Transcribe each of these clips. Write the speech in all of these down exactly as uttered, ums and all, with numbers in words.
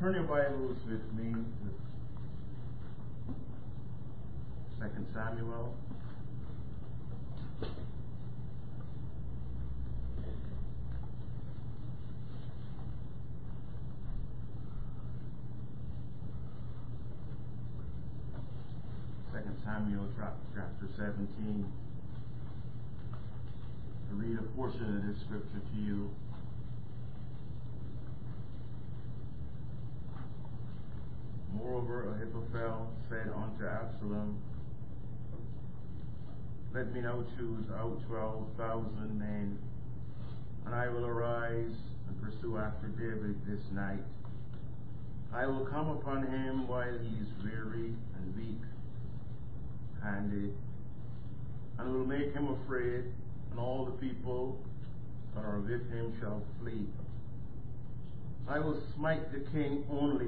Turn your Bibles with me to Second Samuel. Second Samuel chapter seventeen. To read a portion of this scripture to you. Moreover, Ahithophel said unto Absalom, Let me now choose out twelve thousand men, and I will arise and pursue after David this night. I will come upon him while he is weary and weak-handed, and will make him afraid, and all the people that are with him shall flee. I will smite the king only,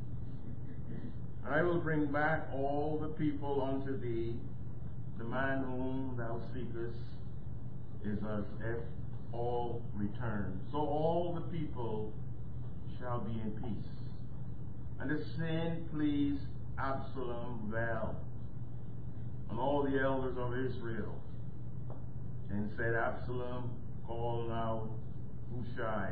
and I will bring back all the people unto thee. The man whom thou seekest is as if all returned. So all the people shall be in peace. And the sin pleased Absalom well, and all the elders of Israel. Then said Absalom, Call now Hushai,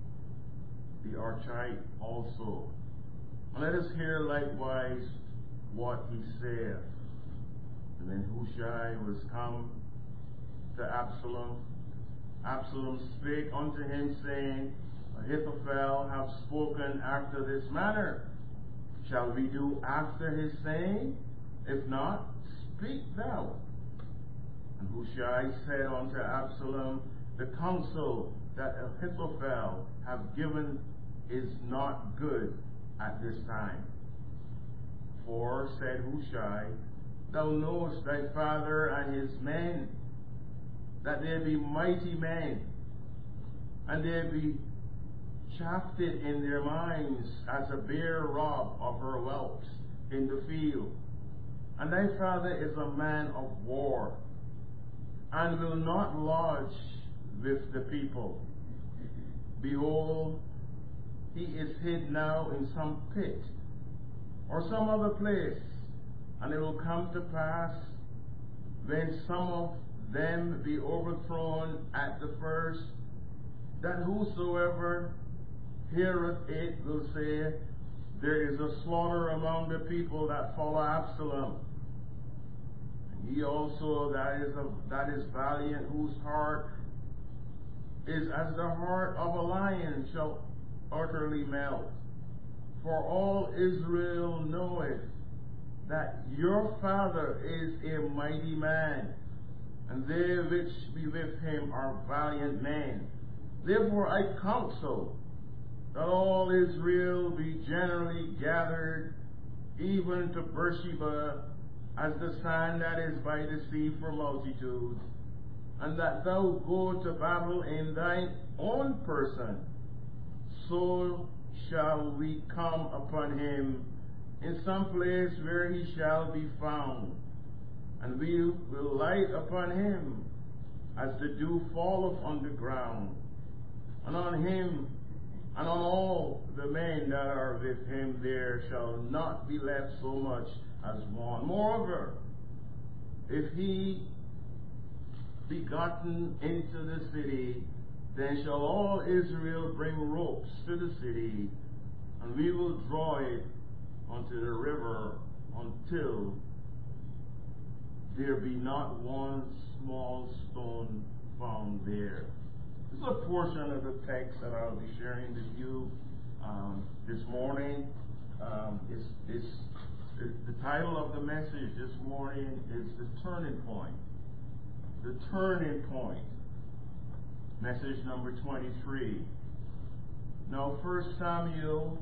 the Archite also, and let us hear likewise what he saith. And then Hushai was come to Absalom. Absalom spake unto him, saying, Ahithophel hath spoken after this manner. Shall we do after his saying? If not, speak thou. And Hushai said unto Absalom, The counsel that Ahithophel hath given is not good at this time. For, said Hushai, Thou knowest thy father and his men, that they be mighty men, and they be shafted in their minds as a bear robbed of her whelps in the field. And thy father is a man of war, and will not lodge with the people. Behold, he is hid now in some pit, or some other place, and it will come to pass, when some of them be overthrown at the first, that whosoever heareth it will say, There is a slaughter among the people that follow Absalom. And he also that is a, that is valiant, whose heart is as the heart of a lion, shall utterly melt. For all Israel knoweth that your father is a mighty man, and they which be with him are valiant men. Therefore I counsel that all Israel be generally gathered, even to Beersheba, as the sand that is by the sea for multitude, and that thou go to battle in thine own person. So shall we come upon him in some place where he shall be found, and we will light upon him as the dew falleth on the ground, and on him and on all the men that are with him there shall not be left so much as one. Moreover, if he be gotten into the city, then shall all Israel bring ropes to the city, and we will draw it unto the river until there be not one small stone found there. This is a portion of the text that I'll be sharing with you um, this morning. Um, it's, it's, it, the title of the message this morning is The Turning Point. The Turning Point. Message number twenty-three. Now, First Samuel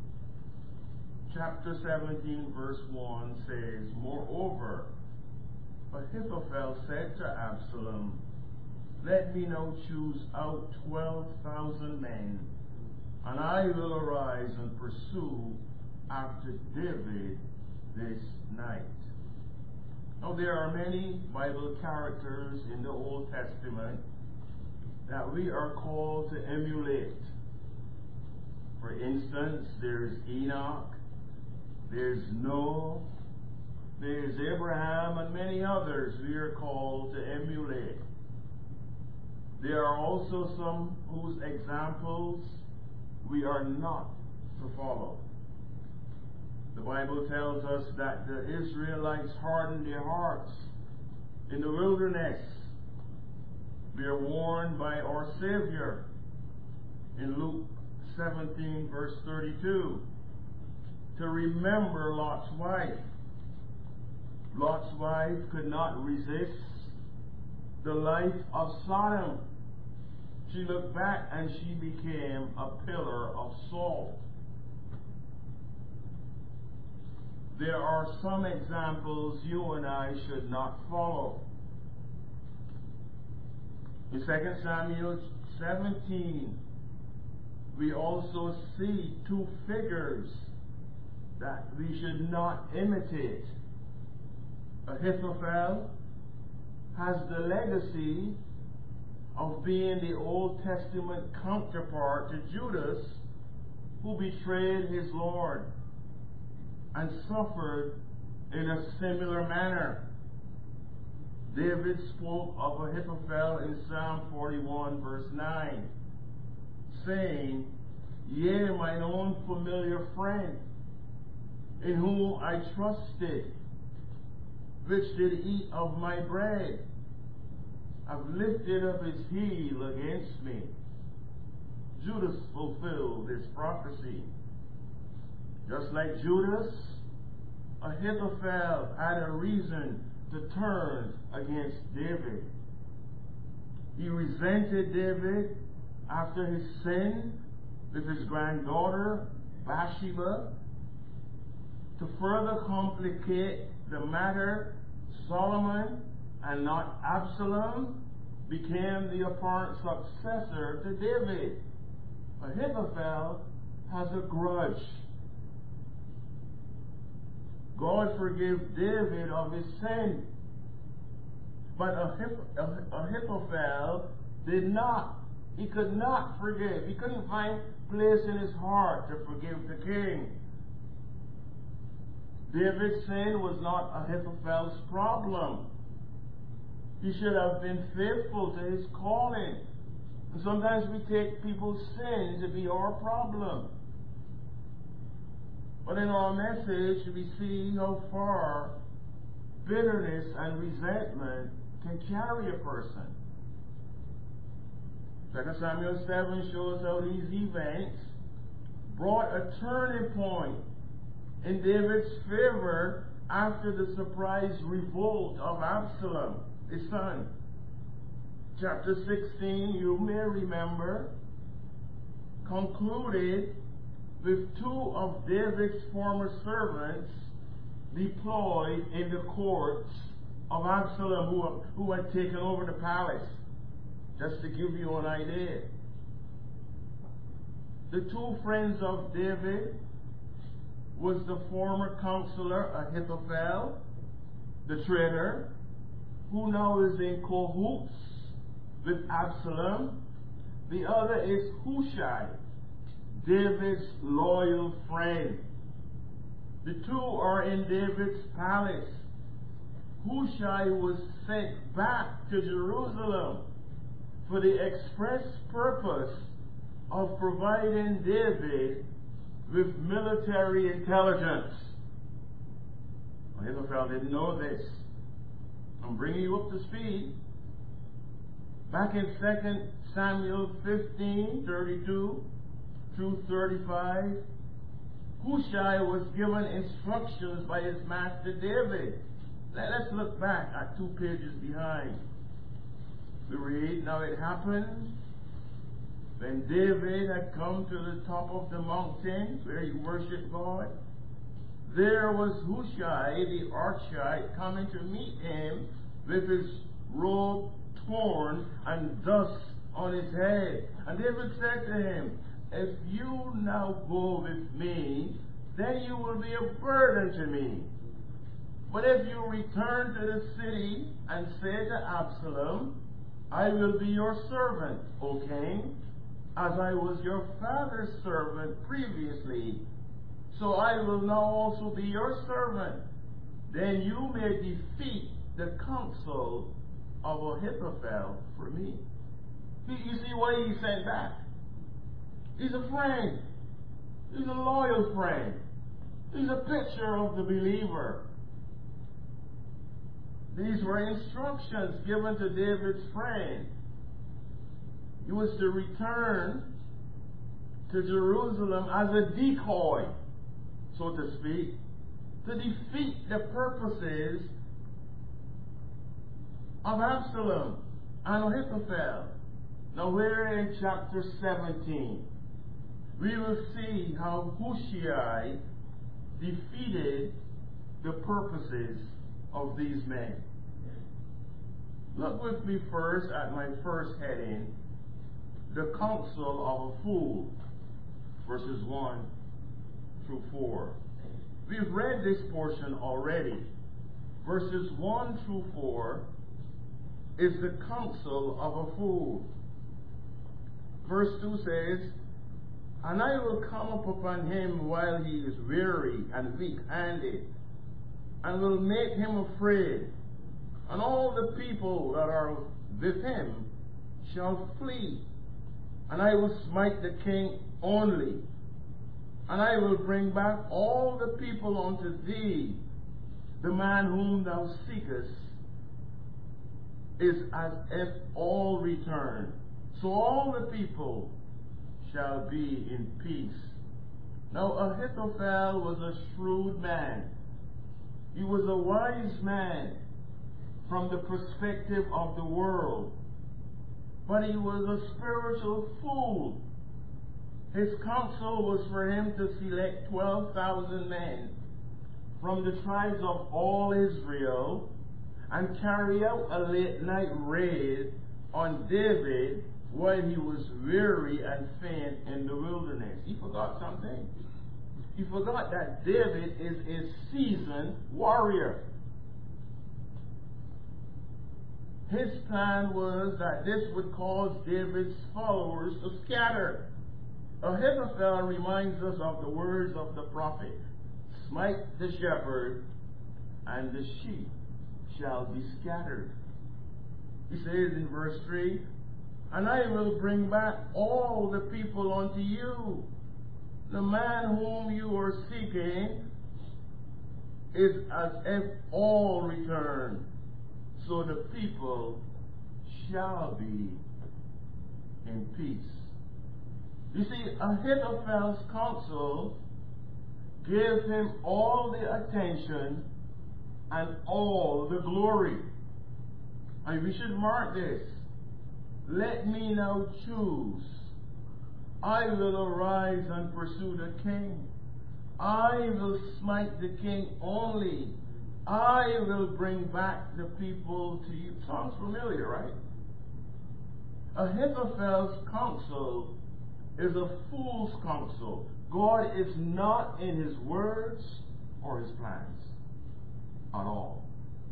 chapter seventeen, verse one says, Moreover, Ahithophel said to Absalom, Let me now choose out twelve thousand men, and I will arise and pursue after David this night. Now, there are many Bible characters in the Old Testament that we are called to emulate. For instance, there's Enoch, there's Noah, there's Abraham, and many others we are called to emulate. There are also some whose examples we are not to follow. The Bible tells us that the Israelites hardened their hearts in the wilderness. We are warned by our Savior in Luke seventeen, verse thirty-two, to remember Lot's wife. Lot's wife could not resist the life of Sodom. She looked back and she became a pillar of salt. There are some examples you and I should not follow. In Second Samuel seventeen, we also see two figures that we should not imitate. Ahithophel has the legacy of being the Old Testament counterpart to Judas, who betrayed his Lord and suffered in a similar manner. David spoke of Ahithophel in Psalm forty-one, verse nine, saying, "Yea, mine own familiar friend, in whom I trusted, which did eat of my bread, have lifted up his heel against me." Judas fulfilled this prophecy. Just like Judas, Ahithophel had a reason to turn against David. He resented David after his sin with his granddaughter Bathsheba. To further complicate the matter, Solomon, and not Absalom, became the apparent successor to David. Ahithophel has a grudge. God forgave David of his sin, but Ahithophel did not. He could not forgive. He couldn't find place in his heart to forgive the king. David's sin was not Ahithophel's problem. He should have been faithful to his calling. And sometimes we take people's sin to be our problem. But in our message, we see how far bitterness and resentment can carry a person. Second Samuel seven shows how these events brought a turning point in David's favor after the surprise revolt of Absalom, his son. Chapter sixteen, you may remember, concluded with two of David's former servants deployed in the courts of Absalom, who, who had taken over the palace. Just to give you an idea. The two friends of David was the former counselor Ahithophel, the traitor, who now is in cahoots with Absalom. The other is Hushai, David's loyal friend. The two are in David's palace. Hushai was sent back to Jerusalem for the express purpose of providing David with military intelligence. Ahithophel didn't know this. I'm bringing you up to speed. Back in Second Samuel fifteen, thirty-two through thirty-five, Hushai was given instructions by his master David. Let's look back at two pages behind. We read, "Now it happened, when David had come to the top of the mountain where he worshipped God, there was Hushai the Archite coming to meet him with his robe torn and dust on his head. And David said to him, if you now go with me, then you will be a burden to me. But if you return to the city and say to Absalom, I will be your servant, O king, as I was your father's servant previously, so I will now also be your servant. Then you may defeat the counsel of Ahithophel for me. You, you see why he sent back? He's a friend. He's a loyal friend. He's a picture of the believer. These were instructions given to David's friend. He was to return to Jerusalem as a decoy, so to speak, to defeat the purposes of Absalom and Ahithophel. Now we're in chapter seventeen. We will see how Hushai defeated the purposes of these men. Look with me first at my first heading, the counsel of a fool, verses one through four. We've read this portion already. Verses one through four is the counsel of a fool. Verse two says, "And I will come up upon him while he is weary and weak-handed, and will make him afraid, and all the people that are with him shall flee. And I will smite the king only, and I will bring back all the people unto thee. The man whom thou seekest is as if all return. So all the people shall be in peace." Now Ahithophel was a shrewd man. He was a wise man from the perspective of the world. But he was a spiritual fool. His counsel was for him to select twelve thousand men from the tribes of all Israel and carry out a late night raid on David while he was weary and faint in the wilderness. He forgot something. He forgot that David is a seasoned warrior. His plan was that this would cause David's followers to scatter. Ahithophel reminds us of the words of the prophet, "Smite the shepherd, and the sheep shall be scattered." He says in verse three, "And I will bring back all the people unto you. The man whom you are seeking is as if all return, so the people shall be in peace." You see, Ahithophel's counsel gave him all the attention and all the glory. And we should mark this. "Let me now choose. I will arise and pursue the king. I will smite the king only. I will bring back the people to you." Sounds familiar, right? Ahithophel's counsel is a fool's counsel. God is not in his words or his plans at all.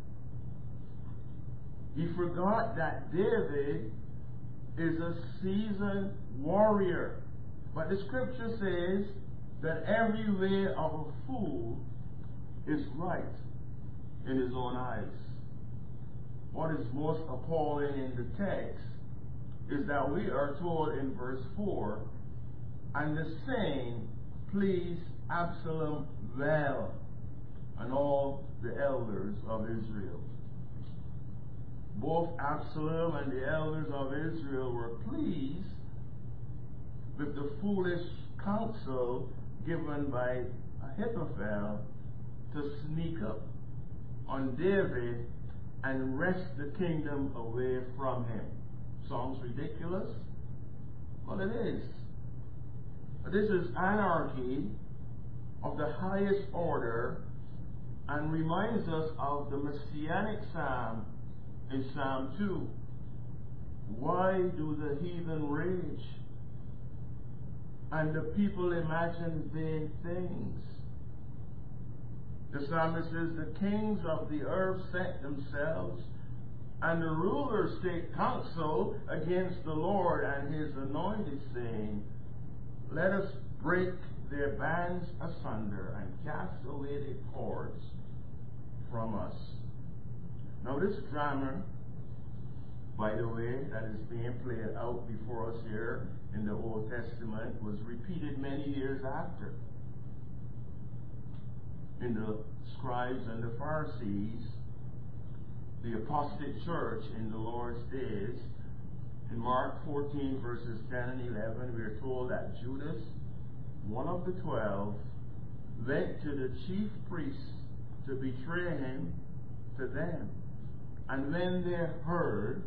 He forgot that David is a seasoned warrior. But the scripture says that every way of a fool is right in his own eyes. What is most appalling in the text is that we are told in verse four, "And the saying pleased Absalom well, and all the elders of Israel." Both Absalom and the elders of Israel were pleased with the foolish counsel given by Ahithophel to sneak up on David and wrest the kingdom away from him. Sounds ridiculous? Well, it is. This is anarchy of the highest order and reminds us of the messianic psalm in Psalm two. "Why do the heathen rage, and the people imagine vain things?" The psalmist says, "The kings of the earth set themselves And the rulers take counsel against the Lord and his anointed, saying, let us break their bands asunder and cast away their cords from us. Now this drama, by the way, that is being played out before us here in the Old Testament was repeated many years after in the scribes and the Pharisees, the apostate church in the Lord's days. In Mark fourteen, verses ten and eleven, we are told that Judas, one of the twelve, went to the chief priests to betray him to them. And when they heard,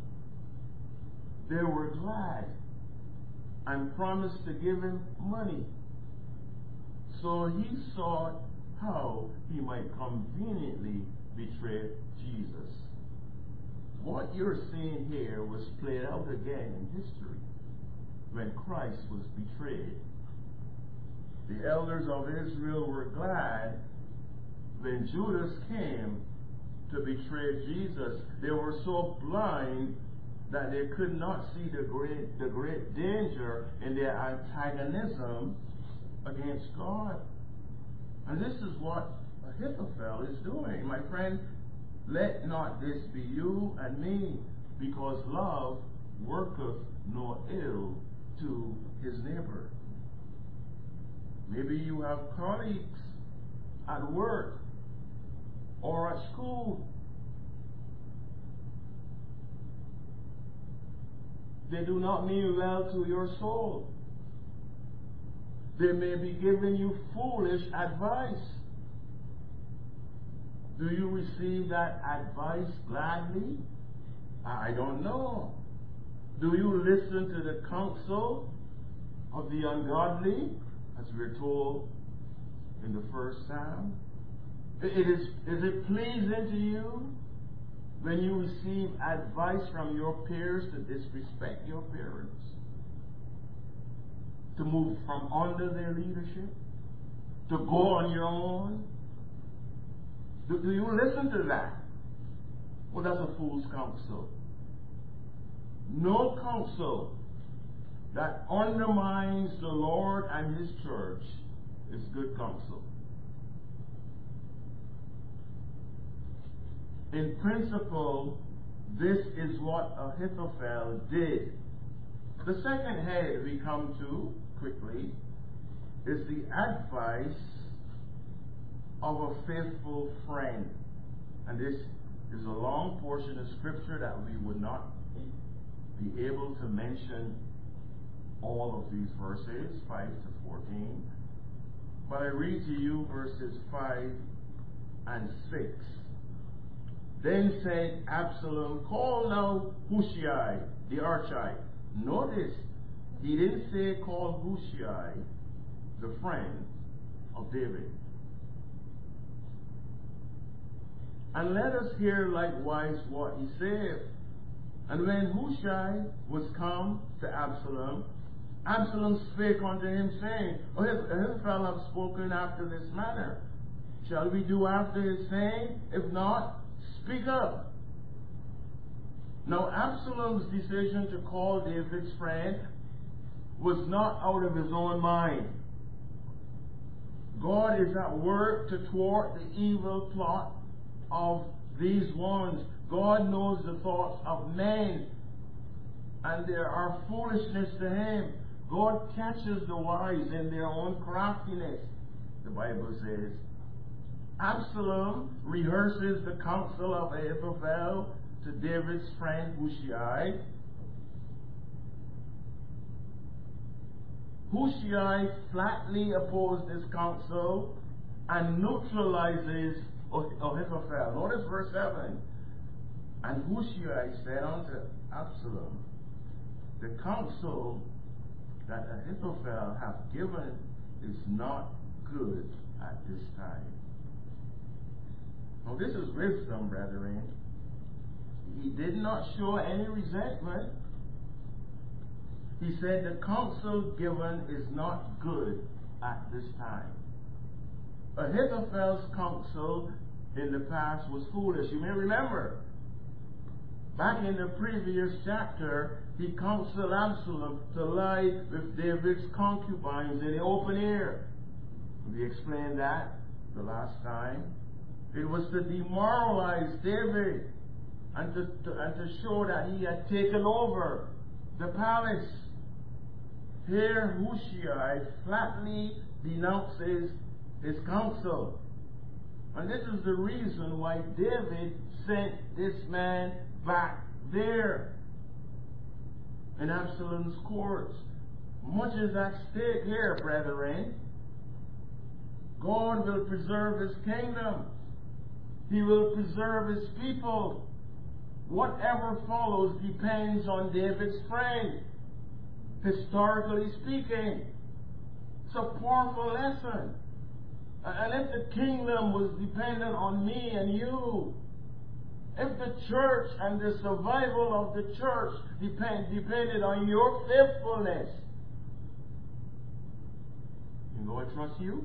they were glad and promised to give him money. So he sought how he might conveniently betray Jesus. What you're seeing here was played out again in history when Christ was betrayed. The elders of Israel were glad when Judas came to betray Jesus. They were so blind that they could not see the great, the great danger in their antagonism against God. And this is what Ahithophel is doing. My friend, let not this be you and me, because love worketh no ill to his neighbor. Maybe you have colleagues at work or at school. They do not mean well to your soul. They may be giving you foolish advice. Do you receive that advice gladly? I don't know. Do you listen to the counsel of the ungodly, as we're told in the first Psalm? It is, is it pleasing to you when you receive advice from your peers to disrespect your parents, to move from under their leadership, to go on your own? Do, do you listen to that? Well, that's a fool's counsel. No counsel that undermines the Lord and his church is good counsel. In principle, this is what Ahithophel did. The second head we come to quickly is the advice of a faithful friend. And this is a long portion of scripture that we would not be able to mention all of these verses, five to fourteen. But I read to you verses five and six. Then said Absalom, call now Hushai, the Archite. Notice, he didn't say call Hushai, the friend of David. And let us hear likewise what he said. And when Hushai was come to Absalom, Absalom spake unto him, saying, Ahithophel hath spoken after this manner. Shall we do after his saying? If not, speak up. Now Absalom's decision to call David's friend was not out of his own mind. God is at work to thwart the evil plot of these ones. God knows the thoughts of men, and they are foolishness to him. God catches the wise in their own craftiness. The Bible says, Absalom rehearses the counsel of Ahithophel to David's friend Hushai. Hushai flatly opposed this counsel and neutralizes Ahithophel. Notice verse seven. And Hushai said unto Absalom, the counsel that Ahithophel hath given is not good at this time. Now this is wisdom, brethren. He did not show any resentment. He said the counsel given is not good at this time. Ahithophel's counsel in the past was foolish. You may remember Back in the previous chapter, he counseled Absalom to lie with David's concubines in the open air. We explained that the last time. It was to demoralize David and to, to, and to show that he had taken over the palace. Here, Hushai flatly denounces his counsel. And this is the reason why David sent this man back there in Absalom's court. Much is at stake here, brethren. God will preserve his kingdom. He will preserve his people. Whatever follows depends on David's strength. Historically speaking, it's a powerful lesson. And if the kingdom was dependent on me and you, if the church and the survival of the church depend, depended on your faithfulness, you know I trust you?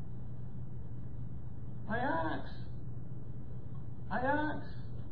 I ask. I ask.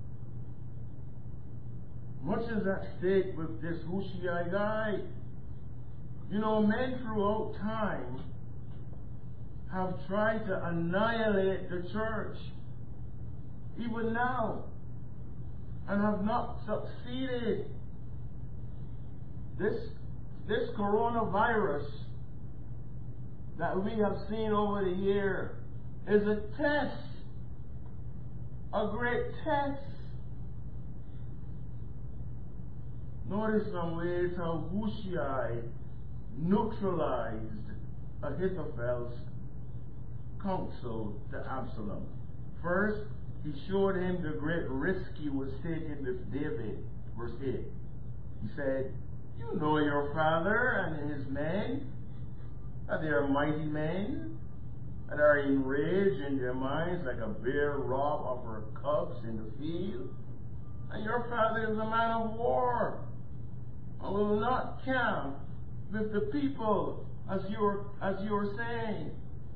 Much is at stake with this Hushai guy. You know, men throughout time have tried to annihilate the church, even now, and have not succeeded. This, this coronavirus that we have seen over the year is a test, a great test. Notice some ways how Hushai neutralized Ahithophel's counsel to Absalom. First, he showed him the great risk he was taking with David. Verse eight. He said, "You know your father and his men, that they are mighty men, and are enraged in their minds like a bear robbed of her cubs in the field. And your father is a man of war, and will not camp with the people as you're as you're saying."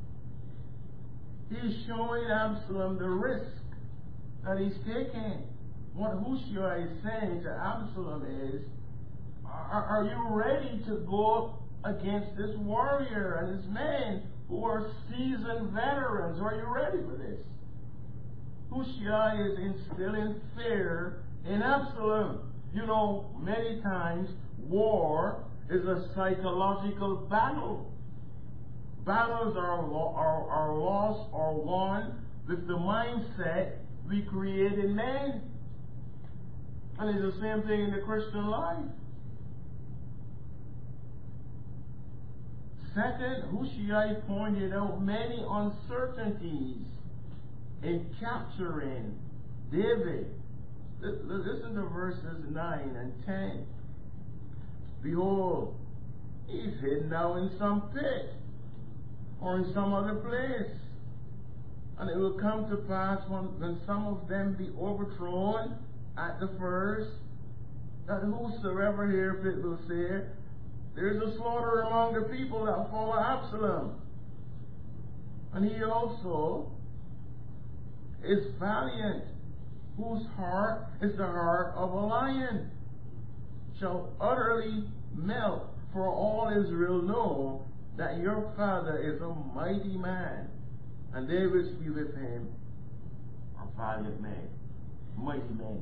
He's showing Absalom the risk that he's taking. What Hushai is saying to Absalom is, are, are you ready to go against this warrior and his men who are seasoned veterans? Are you ready for this? Hushai is instilling fear in Absalom. You know, many times war is a psychological battle. Battles are, are, are lost or won with the mindset we create in men. And it's the same thing in the Christian life. Second, Hushai pointed out many uncertainties in capturing David. Listen to verses nine and ten. Behold, he's hidden now in some pit or in some other place. And it will come to pass when, when some of them be overthrown at the first, that whosoever heareth it will say, there is a slaughter among the people that follow Absalom. And he also is valiant, whose heart is the heart of a lion, shall utterly melt, for all Israel know that your father is a mighty man, and they which be with him are valiant men, mighty men.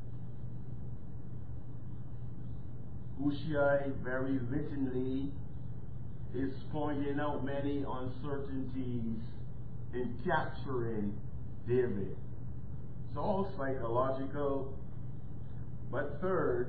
Hushai very wittingly is pointing out many uncertainties in capturing David. It's all psychological. But third,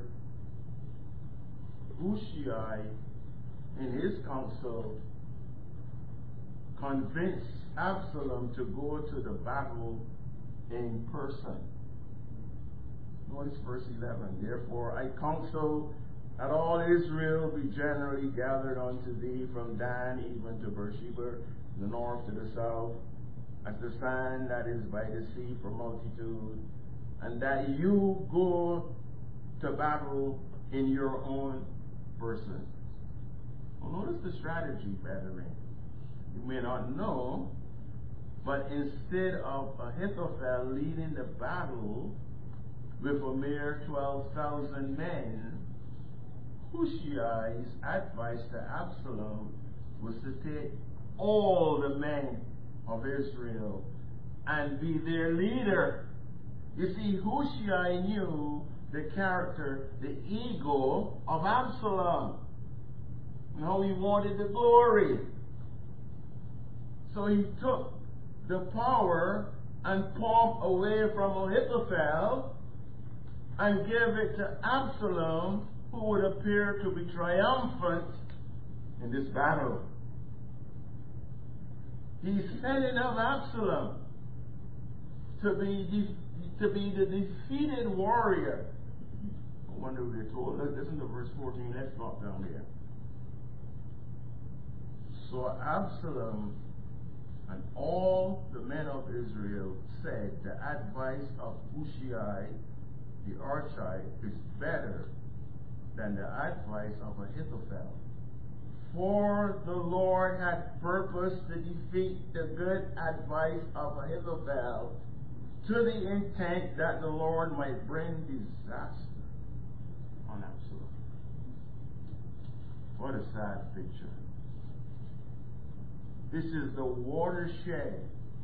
Hushai, in his counsel, convinced Absalom to go to the battle in person. Notice verse eleven. Therefore I counsel that all Israel be generally gathered unto thee from Dan even to Beersheba, the north to the south, as the sand that is by the sea for multitude, and that you go to battle in your own person. Well, notice the strategy, brethren. You may not know, but instead of Ahithophel leading the battle, with a mere twelve thousand men, Hushai's advice to Absalom was to take all the men of Israel and be their leader. You see, Hushai knew the character, the ego of Absalom, and how he wanted the glory. So he took the power and pomp away from Ahithophel and gave it to Absalom, who would appear to be triumphant in this battle. He's setting up Absalom to be de- to be the defeated warrior. I wonder if they're told. Listen to verse fourteen. Let's drop down there. So Absalom and all the men of Israel said, the advice of Hushai the Archite is better than the advice of Ahithophel. For the Lord had purposed to defeat the good advice of Ahithophel, to the intent that the Lord might bring disaster on Absalom. What a sad picture. This is the watershed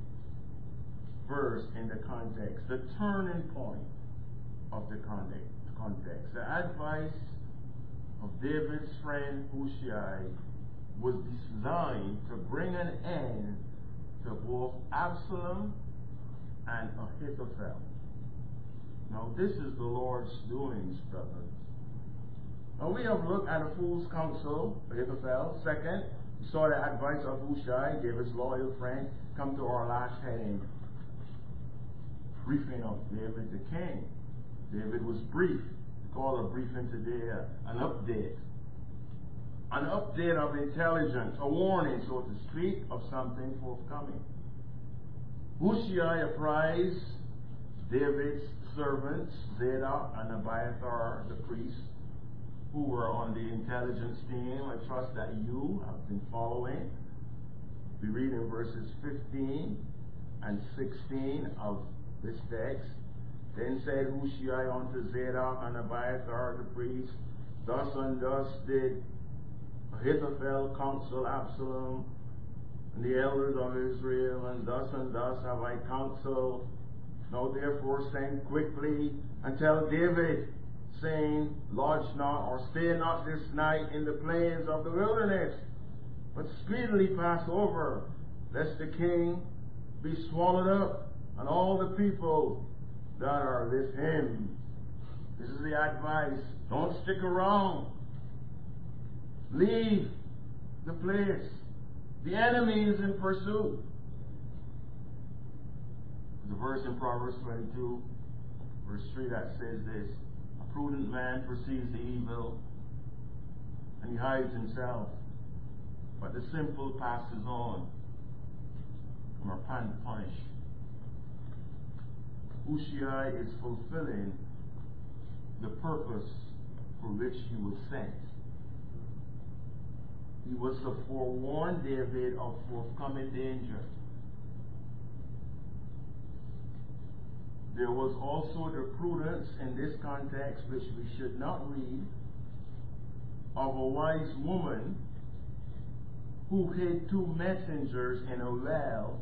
verse in the context, the turning point of the context. The advice of David's friend Hushai was designed to bring an end to both Absalom and Ahithophel. Now this is the Lord's doings, brothers. Now we have looked at a fool's counsel, Ahithophel. Second, we saw the advice of Hushai, David's loyal friend. Come to our last heading, briefing of David the king. David was brief. We call a briefing today uh, an update. An update of intelligence, a warning, so to speak, of something forthcoming. Hushai apprised David's servants, Zadok and Abiathar, the priests, who were on the intelligence team. I trust that you have been following. We read in verses fifteen and sixteen of this text. Then said Hushai unto Zadok and Abiathar the priests, thus and thus did Ahithophel counsel Absalom and the elders of Israel, and thus and thus have I counseled. Now therefore send quickly and tell David, saying, lodge not or stay not this night in the plains of the wilderness, but speedily pass over, lest the king be swallowed up, and all the people that are with him. This is the advice. Don't stick around. Leave the place. The enemy is in pursuit. There's a verse in Proverbs twenty-two, verse three that says this: a prudent man perceives the evil and he hides himself, but the simple passes on and are punished. Hushai is fulfilling the purpose for which he was sent. He was to forewarn David of forthcoming danger. There was also the prudence in this context, which we should not read, of a wise woman who hid two messengers in a well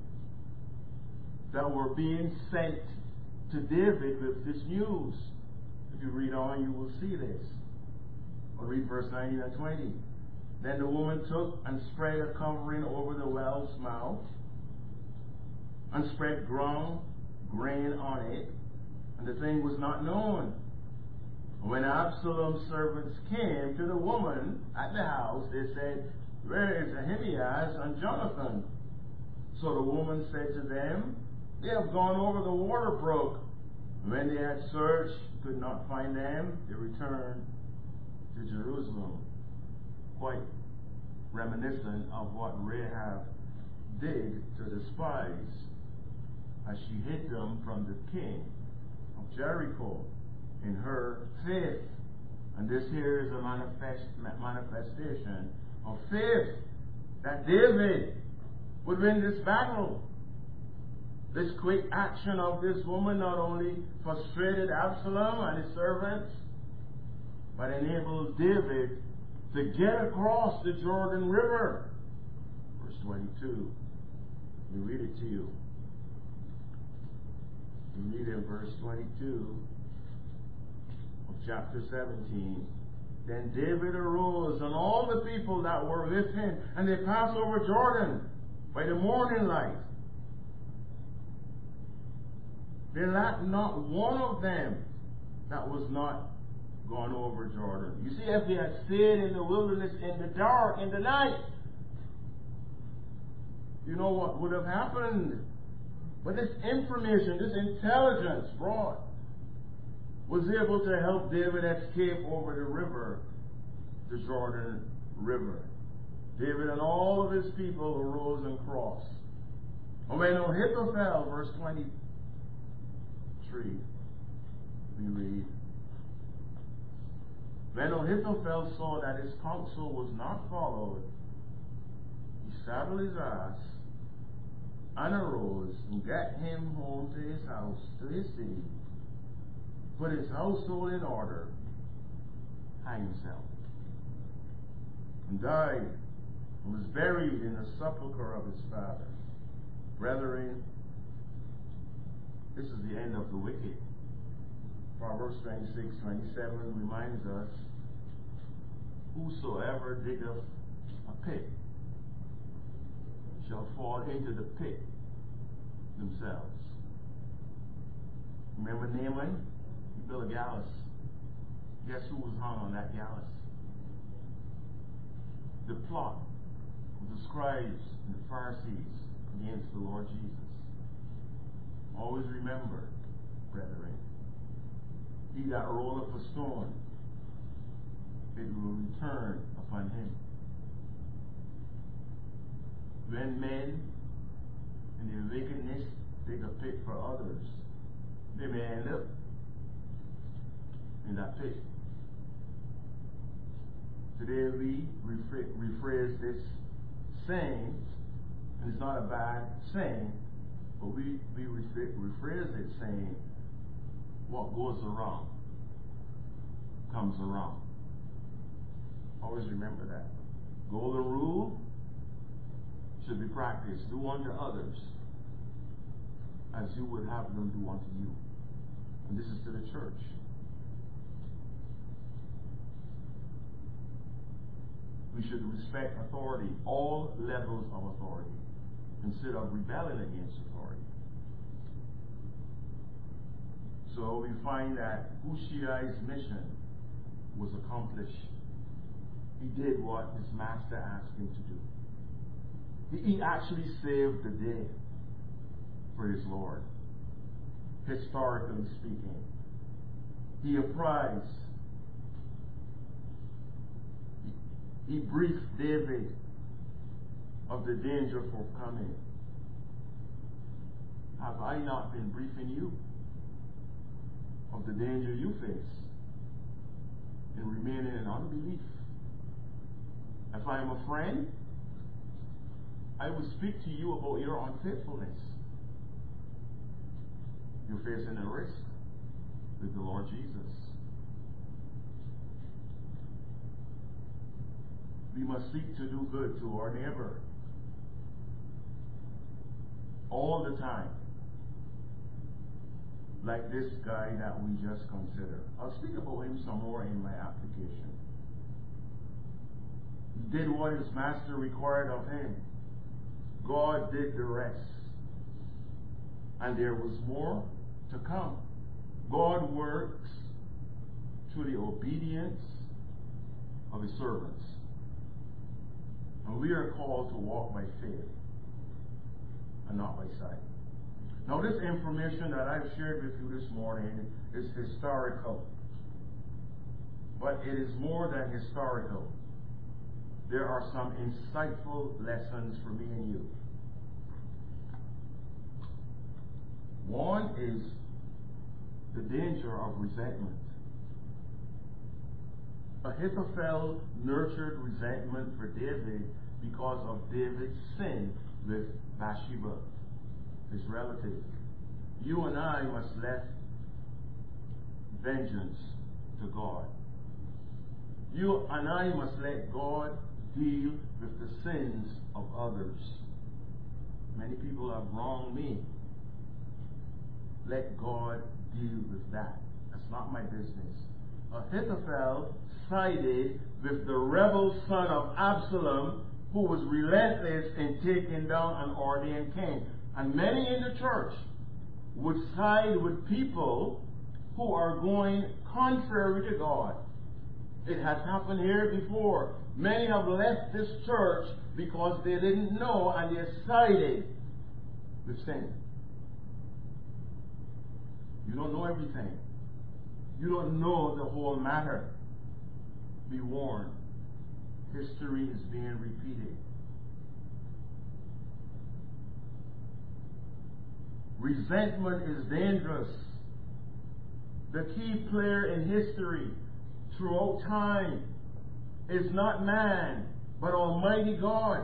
that were being sent to David with this news. If you read on, you will see this. I'll read verse nineteen and twenty. Then the woman took and spread a covering over the well's mouth, and spread ground grain on it, and the thing was not known. When Absalom's servants came to the woman at the house, they said, where is Ahimaaz and Jonathan? So the woman said to them, they have gone over the water brook. When they had searched, could not find them, they returned to Jerusalem. Quite reminiscent of what Rahab did to the spies as she hid them from the king of Jericho in her faith. And this here is a manifest, manifestation of faith that David would win this battle. This quick action of this woman not only frustrated Absalom and his servants, but enabled David to get across the Jordan River. Verse twenty-two. Let me read it to you. We read in verse twenty-two of chapter seventeen. Then David arose, and all the people that were with him, and they passed over Jordan by the morning light. There lacked not one of them that was not gone over Jordan. You see, if they had stayed in the wilderness in the dark, in the night, you know what would have happened. But this information, this intelligence brought, was able to help David escape over the river, the Jordan River. David and all of his people arose and crossed. And when Ahithophel, verse twenty-three, we read, when Ahithophel saw that his counsel was not followed, he saddled his ass and arose and got him home to his house, to his city, put his household in order, hanged himself, and died, and was buried in the sepulchre of his father. Brethren, this is the end of the wicked. Proverbs twenty-six, twenty-seven reminds us, whosoever diggeth a pit shall fall into the pit themselves. Remember Naaman? He built a gallows. Guess who was hung on that gallows? The plot of the scribes and the Pharisees against the Lord Jesus. Always remember, brethren, he that rolleth a stone, it will return upon him. When men in their wickedness dig a pit for others, they may end up in that pit. Today we rephrase this saying, and it's not a bad saying, but we, we rephrase it saying, what goes around comes around. Always remember that. Golden rule should be practiced. Do unto others as you would have them do unto you. And this is to the church. We should respect authority, all levels of authority, instead of rebelling against authority. So we find that Hushai's mission was accomplished. He did what his master asked him to do. He, he actually saved the day for his Lord, historically speaking. He apprised, he, he briefed David of the danger forthcoming. Have I not been briefing you of the danger you face in remaining in unbelief? If I am a friend, I will speak to you about your unfaithfulness. You're facing a risk with the Lord Jesus. We must seek to do good to our neighbor all the time, like this guy that we just considered. I'll speak about him some more in my application. He did what his master required of him. God did the rest. And there was more to come. God works through the obedience of his servants. And we are called to walk by faith and not by sight. Now, this information that I've shared with you this morning is historical. But it is more than historical. There are some insightful lessons for me and you. One is the danger of resentment. Ahithophel nurtured resentment for David because of David's sin with Bathsheba. his relative. You and I must let vengeance to God. You and I must let God deal with the sins of others. Many people have wronged me. Let God deal with that. That's not my business. Ahithophel sided with the rebel son of Absalom, who was relentless in taking down an ordained king. And many in the church would side with people who are going contrary to God. It has happened here before. Many have left this church because they didn't know and they sided with sin. You don't know everything. You don't know the whole matter. Be warned. History is being repeated. Resentment is dangerous. The key player in history throughout time is not man, but Almighty God.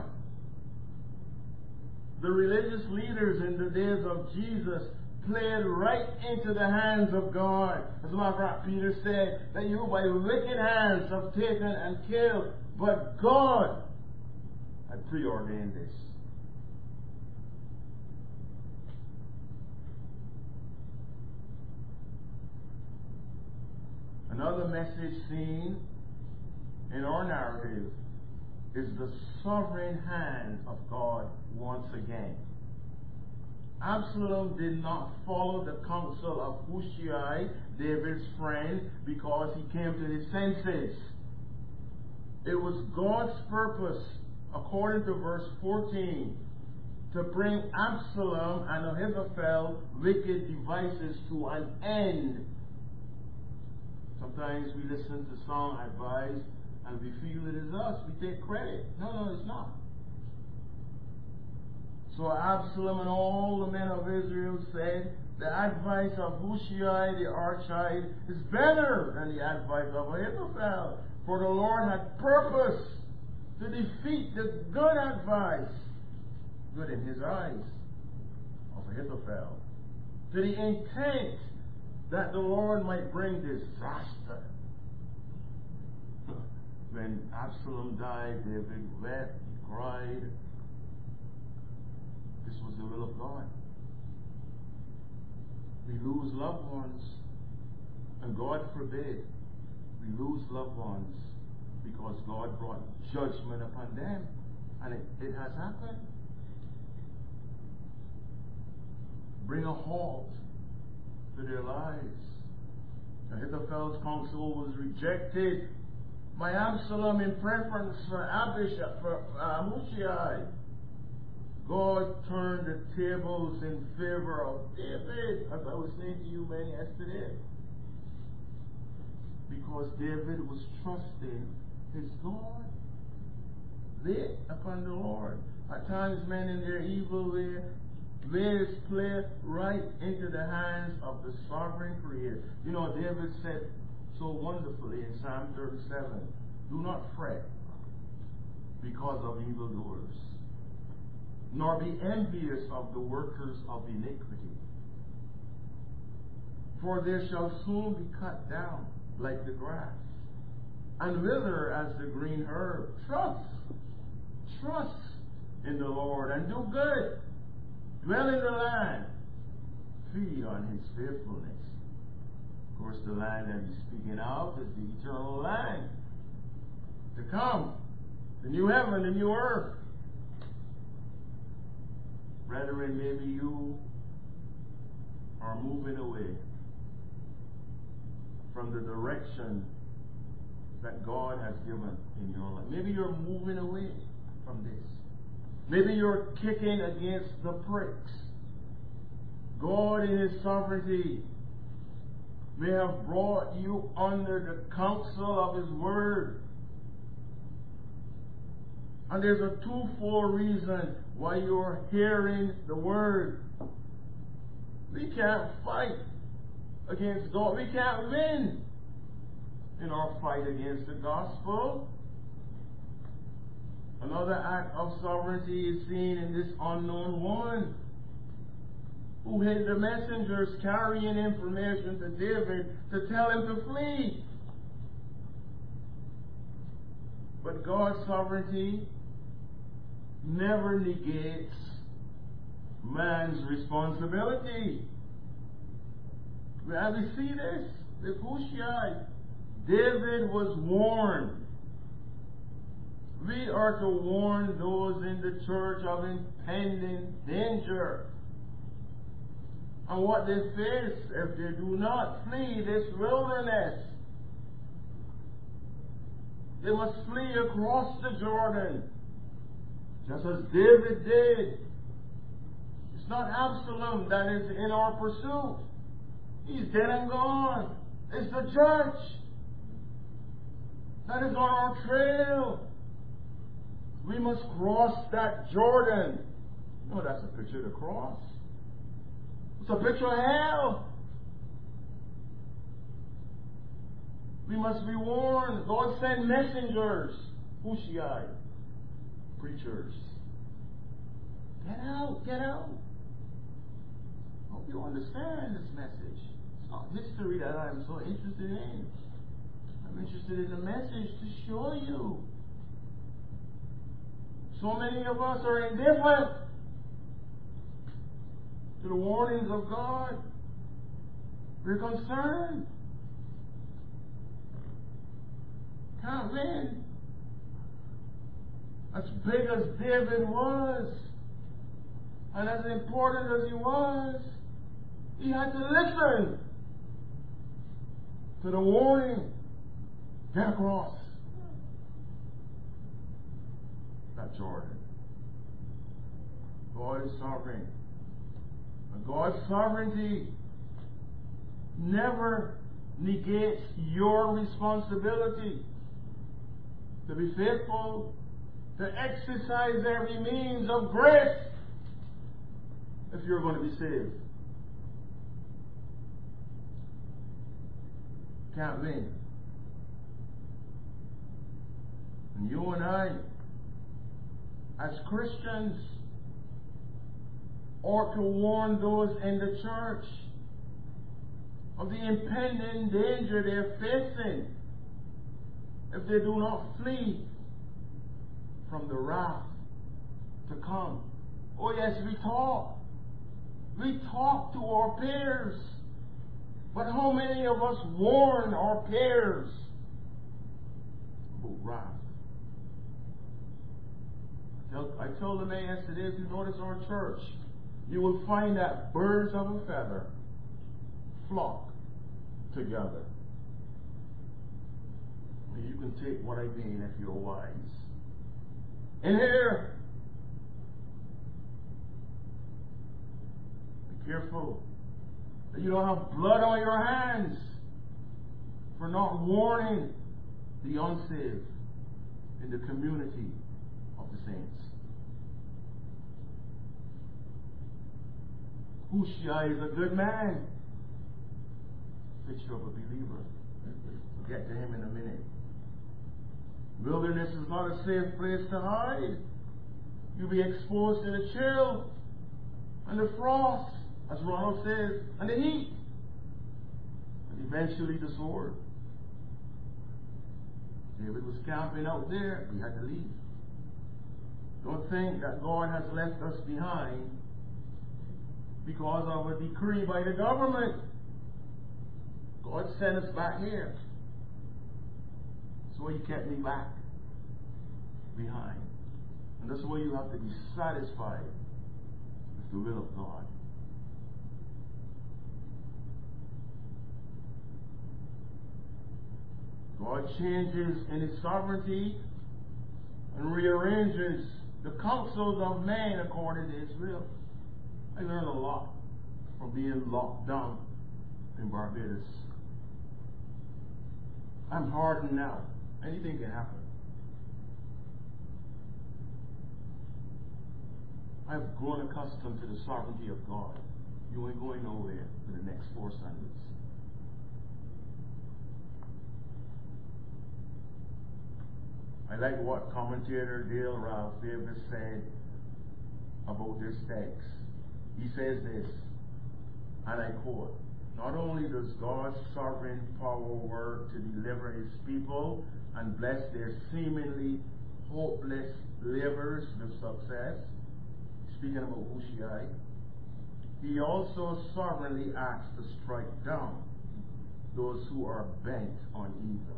The religious leaders in the days of Jesus played right into the hands of God. As a matter of fact, Peter said that you by wicked hands have taken and killed, but God had preordained this. Another message seen in our narrative is the sovereign hand of God once again. Absalom did not follow the counsel of Hushai, David's friend, because he came to his senses. It was God's purpose, according to verse fourteen, to bring Absalom and Ahithophel wicked devices to an end. Sometimes we listen to song advice and we feel it is us. We take credit. No, no, it's not. So Absalom and all the men of Israel said, the advice of Hushai the Archite is better than the advice of Ahithophel. For the Lord had purpose to defeat the good advice, good in his eyes, of Ahithophel, to the intent that the Lord might bring disaster. When Absalom died, David wept, he cried. This was the will of God. We lose loved ones, and God forbid we lose loved ones because God brought judgment upon them, and it, it has happened. Bring a halt to their lives. Ahithophel's counsel was rejected by Absalom in preference for Abishai, for uh, Hushai. God turned the tables in favor of David, as I was saying to you men yesterday. Because David was trusting his God. Lit upon the Lord. At times men in their evil way, ways play right into the hands of the sovereign Creator. You know, David said so wonderfully in Psalm thirty-seven, do not fret because of evildoers, nor be envious of the workers of iniquity. For they shall soon be cut down like the grass, and wither as the green herb. Trust, trust in the Lord, and do good. Dwell in the land, feed on his faithfulness. Of course, the land that he's speaking of is the eternal land to come, the new heaven, the new earth. Brethren, maybe you are moving away from the direction that God has given in your life. Maybe you're moving away from this. Maybe you're kicking against the pricks. God in his sovereignty may have brought you under the counsel of his word. And there's a twofold reason why you're hearing the word. We can't fight against God. We can't win in our fight against the gospel. Another act of sovereignty is seen in this unknown woman. who had the messengers carrying information to David to tell him to flee. But God's sovereignty never negates man's responsibility. As we see this with Hushai, David was warned. We are to warn those in the church of impending danger and what they face if they do not flee this wilderness. They must flee across the Jordan, just as David did. It's not Absalom that is in our pursuit. He's dead and gone. It's the church that is on our trail. We must cross that Jordan. No, that's a picture of the cross. It's a picture of hell. We must be warned. God sent messengers. Hushai. Preachers. Get out, get out. I hope you understand this message. It's not history that I'm so interested in. I'm interested in the message to show you. So many of us are indifferent to the warnings of God. We're concerned. Can't win. As big as David was, and as important as he was, he had to listen to the warning. Get across that Jordan. God is sovereign. And God's sovereignty never negates your responsibility to be faithful, to exercise every means of grace if you're going to be saved. Can't win. And you and I, as Christians, ought to warn those in the church of the impending danger they're facing if they do not flee from the wrath to come. Oh yes, we talk. We talk to our peers. But how many of us warn our peers about wrath? I tell, I told the man yesterday, if you notice our church, you will find that birds of a feather flock together. You can take what I mean if you're wise. In here, be careful that you don't have blood on your hands for not warning the unsaved in the community of the saints. Hushai is a good man. Picture of a believer. We'll get to him in a minute. Wilderness is not a safe place to hide. You'll be exposed to the chill and the frost, as Ronald says, and the heat, and eventually the sword. David was camping out there. He had to leave. Don't think that God has left us behind because of a decree by the government. God sent us back here. That's why He kept me back behind. And that's why you have to be satisfied with the will of God. God changes in His sovereignty and rearranges the counsels of man according to His will. I learned a lot from being locked down in Barbados. I'm hardened now. Anything can happen. I've grown accustomed to the sovereignty of God. You ain't going nowhere for the next four Sundays. I like what commentator Dale Ralph Davis said about this text. He says this: and I quote, "Not only does God's sovereign power work to deliver his people and bless their seemingly hopeless livers with success," speaking about Hushai, he also sovereignly acts to strike down those who are bent on evil.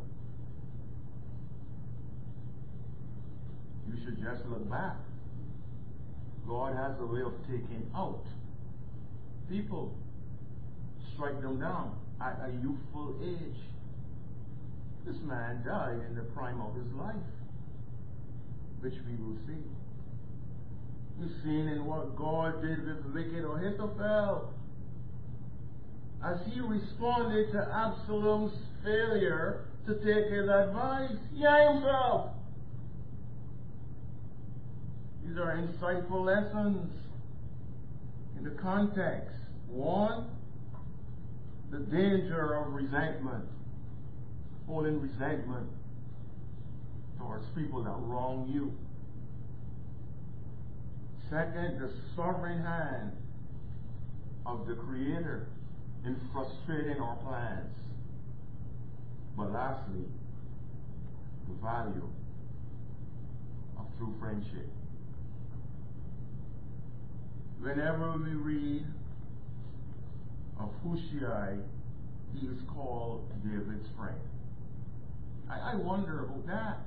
You should just look back. God has a way of taking out people, strike them down at a youthful age. This man died in the prime of his life, which we will see. We've seen in what God did with wicked Ahithophel, as he responded to Absalom's failure to take his advice. He himself. These are insightful lessons in the context. One, the danger of resentment, holding resentment towards people that wrong you. Second, the sovereign hand of the Creator in frustrating our plans. But lastly, the value of true friendship. Whenever we read of Hushai, he is called David's friend. I, I wonder about that.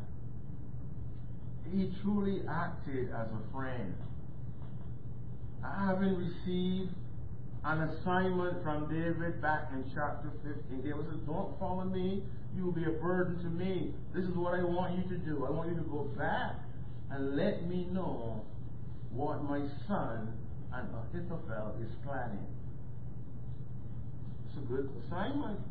He truly acted as a friend. Having received an assignment from David back in chapter fifteen, David says, "Don't follow me, you will be a burden to me. This is what I want you to do. I want you to go back and let me know what my son and Ahithophel is planning." It's a good assignment.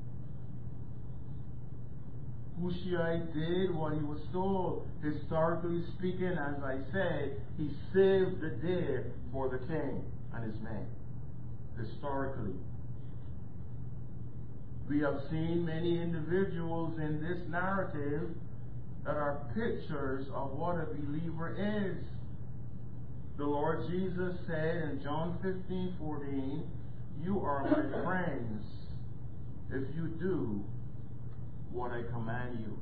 Hushai did what he was told. Historically speaking, as I said, he saved the day for the king and his men. Historically. We have seen many individuals in this narrative that are pictures of what a believer is. The Lord Jesus said in John fifteen fourteen, "You are my friends if you do what I command you."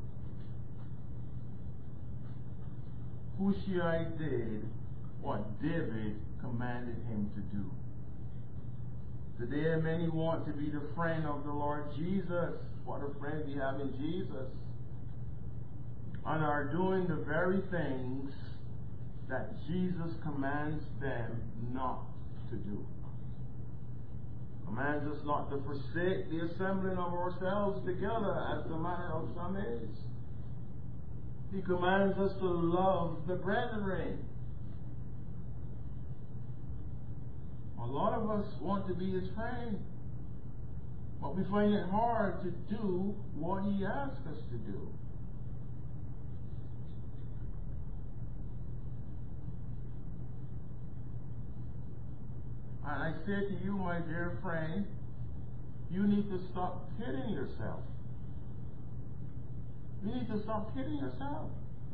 Hushai did what David commanded him to do. Today many want to be the friend of the Lord Jesus. What a friend we have in Jesus. And are doing the very things that Jesus commands them not to do. Commands us not to forsake the assembling of ourselves together, as the manner of some is. He commands us to love the brethren. A lot of us want to be his friend, but we find it hard to do what he asks us to do. And I say to you, my dear friend, you need to stop kidding yourself. You need to stop kidding yourself.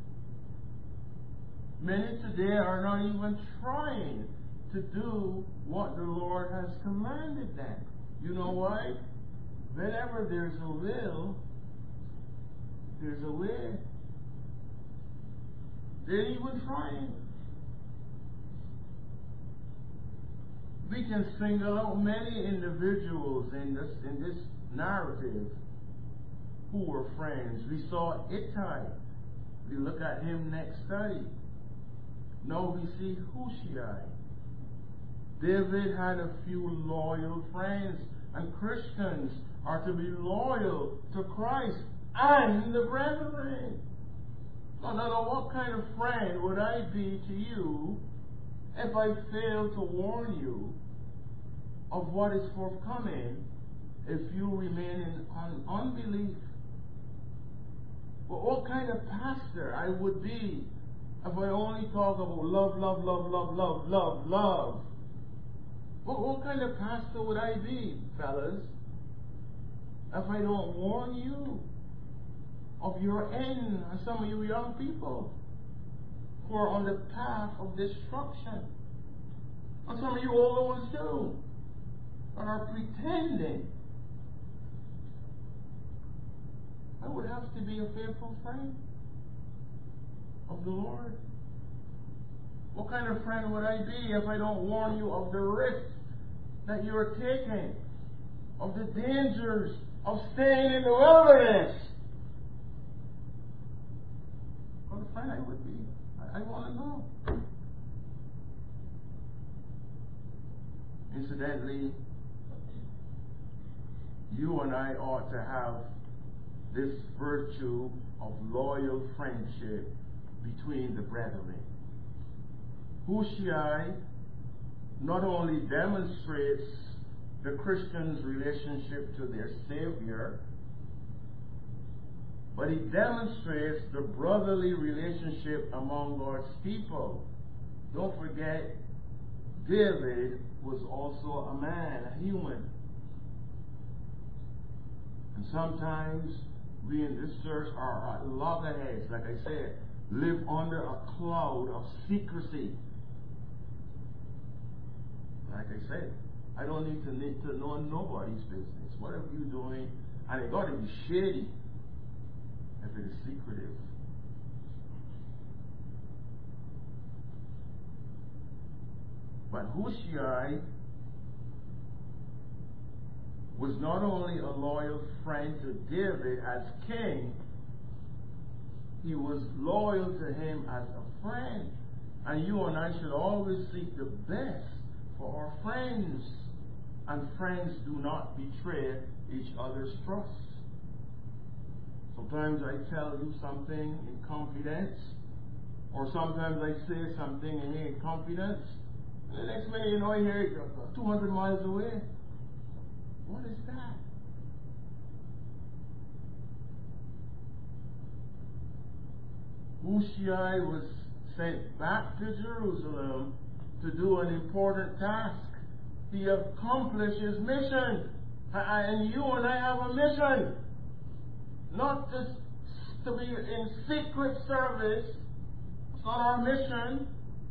Many today are not even trying to do what the Lord has commanded them. You know why? Whenever there's a will, there's a way. They're even trying. We can single out many individuals in this in this narrative who were friends. We saw Ittai. We look at him next study. Now we see Hushai. David had a few loyal friends, and Christians are to be loyal to Christ and the brethren. No, no, no. What kind of friend would I be to you if I fail to warn you of what is forthcoming if you remain in un- unbelief? But what kind of pastor I would be if I only talk about love, love, love, love, love, love, love? What, what kind of pastor would I be, fellas, if I don't warn you of your end, and some of you young people who are on the path of destruction, and some of you older ones too? but are pretending. I would have to be a faithful friend of the Lord. What kind of friend would I be if I don't warn you of the risks that you are taking, of the dangers of staying in the wilderness? What a friend I would be. I, I want to know. Incidentally, you and I ought to have this virtue of loyal friendship between the brethren. Hushai not only demonstrates the Christian's relationship to their Savior, but he demonstrates the brotherly relationship among God's people. Don't forget, David was also a man, a human. And sometimes we in this church are at loggerheads, like I said, live under a cloud of secrecy. Like I said, I don't need to need to know nobody's business. Whatever you're doing, and it got to be shady if it is secretive. But Hushai was not only a loyal friend to David as king, he was loyal to him as a friend. And you and I should always seek the best for our friends. And friends do not betray each other's trust. Sometimes I tell you something in confidence, or sometimes I say something in confidence, and the next minute you know I hear it two hundred miles away. What is that? Hushai was sent back to Jerusalem to do an important task. He accomplished his mission. And you and I have a mission. Not just to be in secret service. It's not our mission,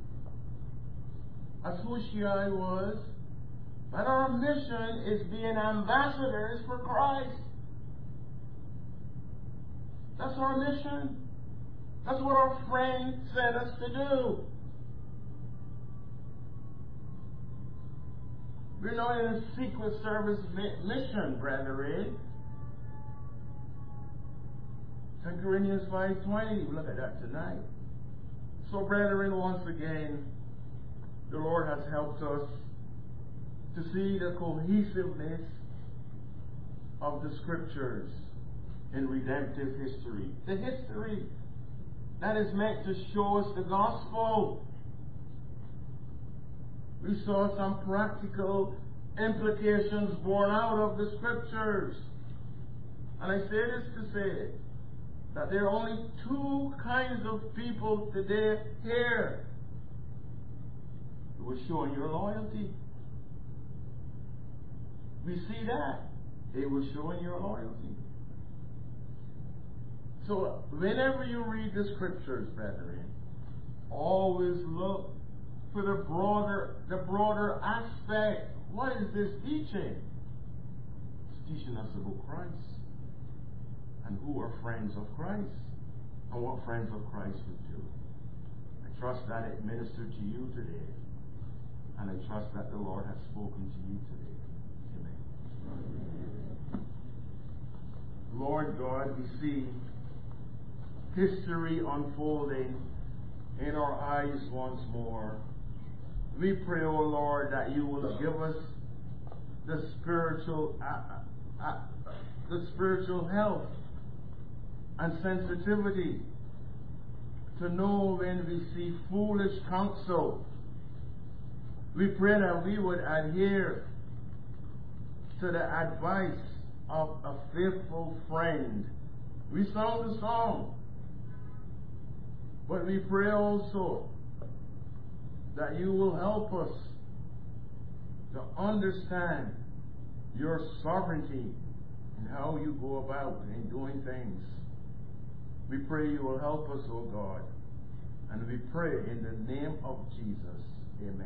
as Hushai was. But our mission is being ambassadors for Christ. That's our mission. That's what our friend sent us to do. We're not in a secret service mission, brethren. Second Corinthians five twenty, we'll look at that tonight. So, brethren, once again, the Lord has helped us to see the cohesiveness of the Scriptures in redemptive history. The history that is meant to show us the gospel. We saw some practical implications born out of the Scriptures. And I say this to say that there are only two kinds of people today here who are showing your loyalty. We see that. They were showing your loyalty. So whenever you read the Scriptures, brethren, always look for the broader, the broader aspect. What is this teaching? It's teaching us about Christ and who are friends of Christ and what friends of Christ would do. I trust that it ministered to you today, and I trust that the Lord has spoken to you today. Amen. Lord God, we see history unfolding in our eyes once more. We pray, O oh Lord, that you will give us the spiritual, uh, uh, the spiritual health and sensitivity to know when we see foolish counsel. We pray that we would adhere to the advice of a faithful friend. We sung the song, but we pray also that you will help us to understand your sovereignty and how you go about in doing things. We pray you will help us, O God, and we pray in the name of Jesus. Amen.